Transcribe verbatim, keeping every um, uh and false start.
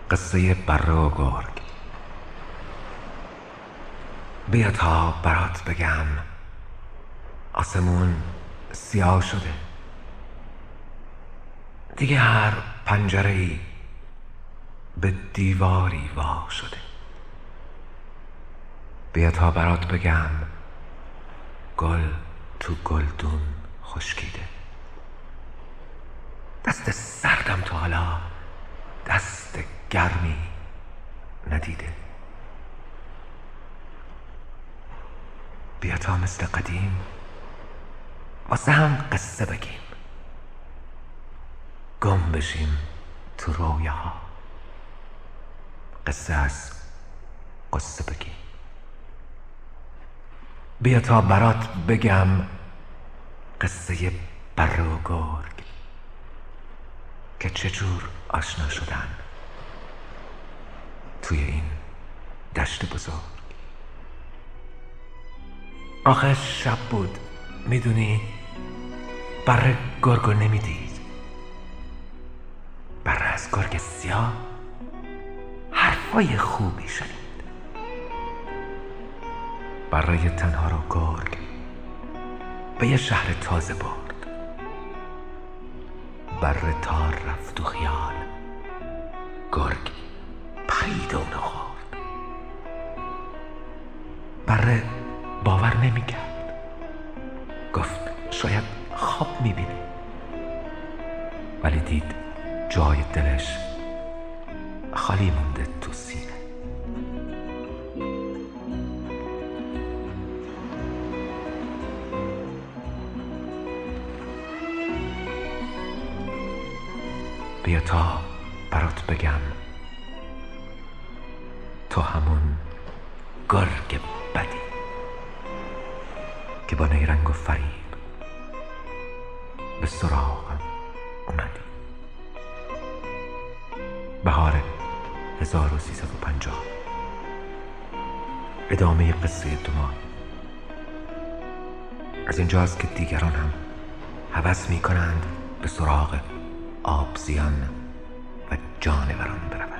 قصه بره و گرگ. بیا تا برات بگم آسمون سیاه شده، دیگه هر پنجره‌ای به دیواری وا شده. بیا تا برات بگم گل تو گلدون خشکیده، دست سردم تا حالا دست گرمی ندیده. بیا تا مثل قدیم واسه هم قصه بگیم، گم بشیم تو رویاها، قصه از قصه بگیم. بیا تا برات بگم قصه بره و گرگ که چجور آشنا شدن توی این دشت بزرگ. آخه شب بود، میدونی بره گرگو نمیدید. بره از گرگ سیاه حرفای خوبی شنید. بره تنها رو گرگ به یه شهر تازه برد. بره تا رفت تو خیال، گرگ پرید اونو خورد. بره باور نمیکرد، گفت شاید خواب میبینه، ولی دید جای دلش خالی مونده تو سینه. بیا تا برات بگم تو همون گرگ بدی که با نیرنگ و فریب به سراغم اومدی. بهار هزار و سیصد و پنجاه. ادامه قصه دو ماه. از اینجاست که دیگران هم هوس می کنند به سراغ آبزیان و جانوران برود.